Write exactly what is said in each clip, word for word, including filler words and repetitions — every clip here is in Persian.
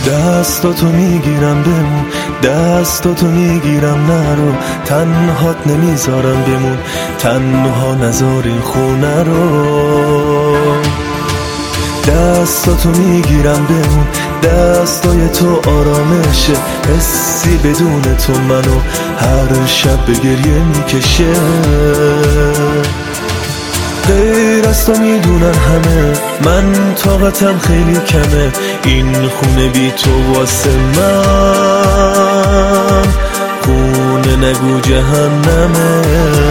دستاتو میگیرم بمون، دستاتو میگیرم نرو، تنهات نمیذارم بمون، تنها نذار این خونه رو. دستاتو میگیرم بمون، دستای تو آرامشه، حسی بدون تو منو هر شب به گریه میکشه. غیر از تو میدونن همه من طاقتم خیلی کمه، این خونه بی تو واسه من خونه نگو جهنمه.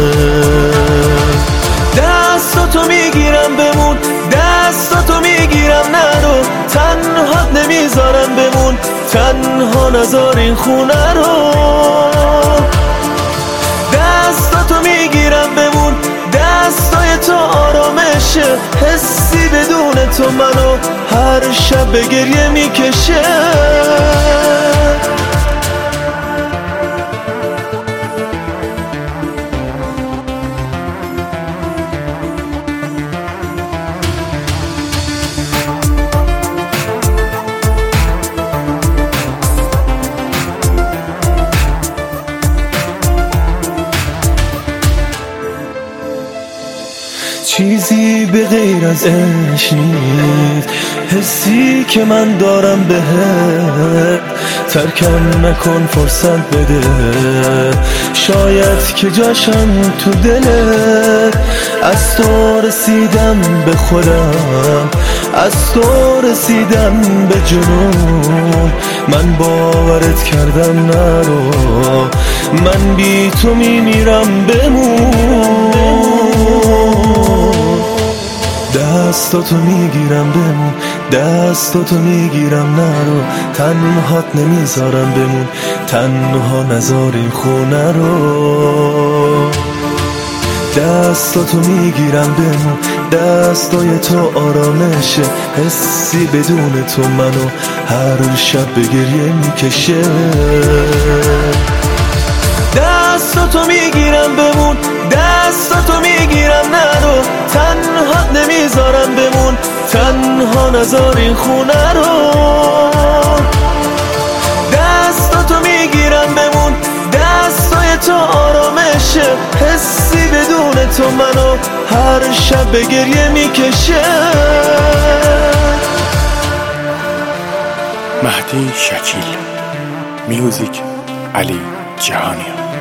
دستاتو میگیرم بمون، دستاتو میگیرم نرو، تنهات نمیذارم بمون، تنها نذار این خونه رو. دستاتو میگیرم بمون، دستای تو آرامشه، حسی بدون تو منو هر شب به گریه میکشه. چیزی به غیر از عشق نیست، حسی که من دارم بهت، ترکم نکن فرصت بده، شاید که جاشم تو دلت. از تو رسیدم به خودم، از تو رسیدم به جنون، من باورت کردم نرو، من بی تو میمیرم بمون. دستاتو میگیرم بمون، دستاتو میگیرم نرو، تنهات نمیذارم بمون، تنها نذار این خونه رو. دستاتو میگیرم بمون، دستای تو آرامشه، حسی بدون تو منو هر شب به گریه میکشه. دستاتو میگیرم بمون، دستاتو میگیرم نرو، تنهات نمیذارم بمون، تنها نذار این خونه رو. دستاتو میگیرم بمون، دستای تو آرامشه، حسی بدون تو منو هر شب به گریه میکشه. مهدی شکیل، میوزیک علی جهانیان.